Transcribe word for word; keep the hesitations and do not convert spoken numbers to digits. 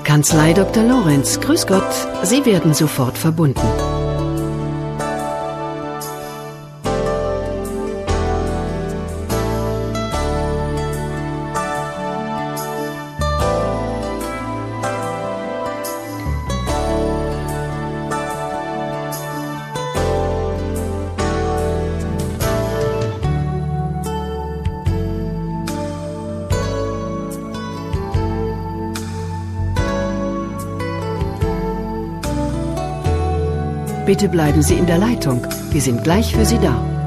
Kanzlei Doktor Lorenz. Grüß Gott, Sie werden sofort verbunden. Bitte bleiben Sie in der Leitung. Wir sind gleich für Sie da.